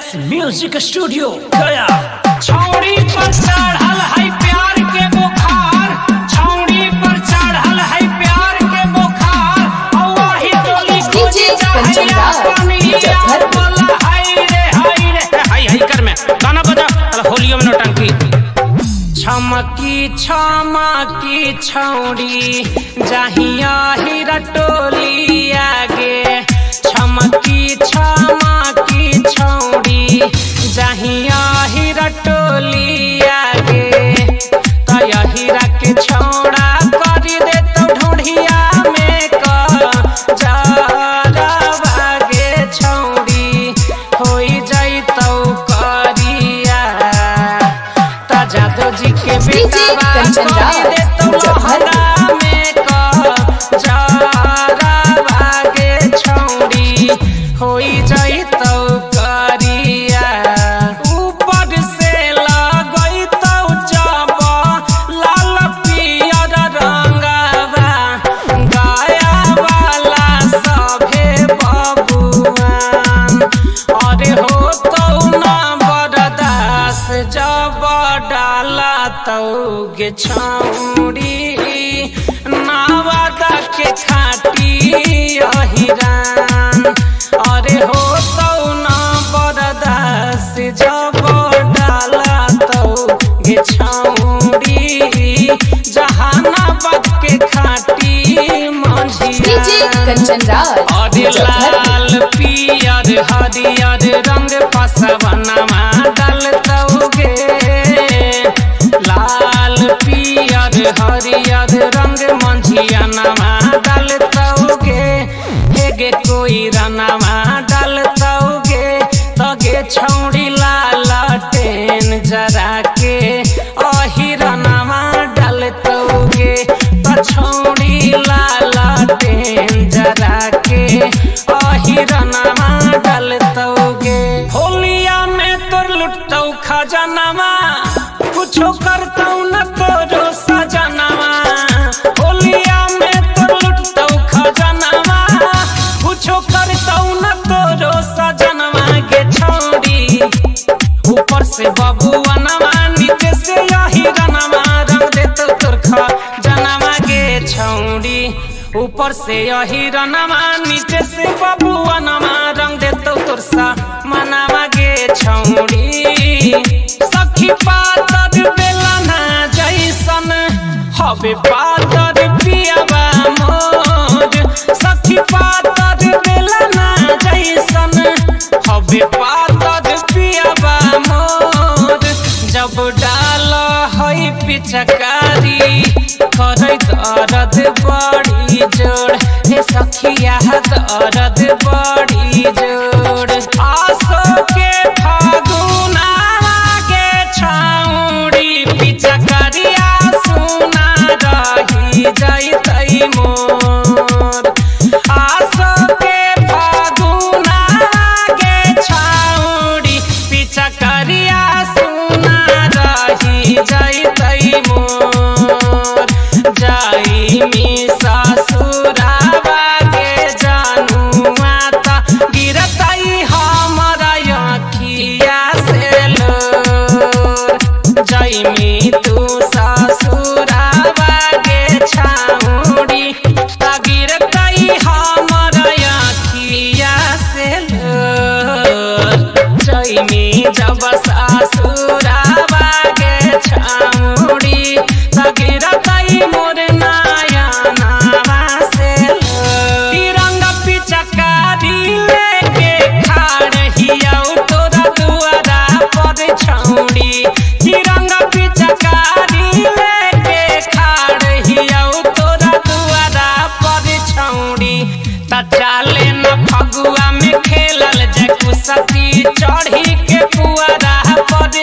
S music studio गया। छौड़ी पर चढ़ल है प्यार के बुखार, छौड़ी पर चढ़ल है प्यार के बुखार। वही टोली डीजे कंचनदा बोला हाय रे हाय रे हाय हाय कर में गाना बजा होलियो में नौटंकी। छमकी छौड़ी जहिया हीरा टोली आगे, छमकी छौड़ी जहिया हीरा टोली आगे। तया हीरा के छौड़ा करी दे तो ढूंढिया में जरा भागे छौड़ी होई जाई तो करिया। जादव जी के बेटा करी दे तो लहंगा में जरा भागे छौड़ी होई जाई तो करिया। ऊपर से लगई तो जब लाल पियर रंगवा, गाया वाला सभे बबुआन। अरे हो तो न बरदास जब डाला तो गे छौड़ी नावादा के खाटी अहिरान। अरे हो तो न बरदास जब डाला तो गे छौड़ी जहानाबाद के खाटी मंझिया। अरे लाल पियर हरियर रंग पसवनमा डालतौगे, लाल पियर हरियर रंग मंझिया नमा डालतौगे। हेगे कोई रनमा डालतौगे तगे छौड़ी लालटेन जरा के अहिरनमा डालतौगे। छौड़ी लालटेन जरा के अहिरनमा डालतौगे। होलिया में तोर लुटतौ खजनवा, कुछो करतौ न तोरो सजनवा। होलिया में तोर लुटतौ खजनवा, कुछो करतौ न तोरो सजनवा गे छौड़ी। ऊपर से बबुआनवा नीचे से अहिरनमा रंग देतौ तोर खजनवा गे छौड़ी। ऊपर से अहिरनमा नीचे से बबुआनवा रंग देतौ तोर सामनवा गे छौड़ी। सखी पातर बेलना जैसन हवे पातर पियावा मोर, सखी पातर बेलना जैसन हवे पातर पियावा मोर। जब डाल है पिचकारी करे दर्द बड़ी जोड़, हे सखिया दर्द बड़ी जोड़। आसो के फागुनावा के छौड़ी पिचकारिया सुना रही जैतै मोर। आसो के फागुनावा के छौड़ी पिचकारिया सुना रही जैतै मोर। जाई मी ससुरावा के जानुआ त गिरतै हमरा अखिया से लोर। जाई मी तू ससुरावा के छौड़ी त गिरतै हमरा अखिया से लोर। जाई मी जब ससुरावा के छौड़ी त गिरतै मोर नयनवा से लोर। तिरंग पिचकारी लेके खाड़ हियौ तोरा दुआरा पर छौड़ी। तिरंग पिचकारी लेके खाड़ हियौ तोरा दुआरा पर छौड़ी। त चाले न फगुआ में खेलल जे कुसती चढ़ी के पुआरा पर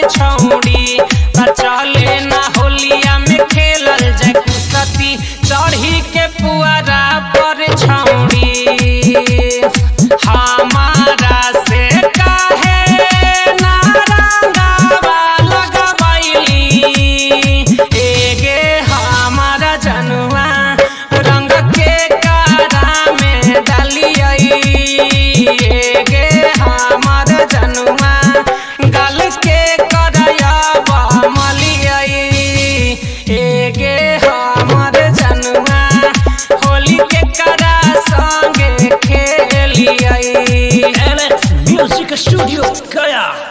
स्टूडियो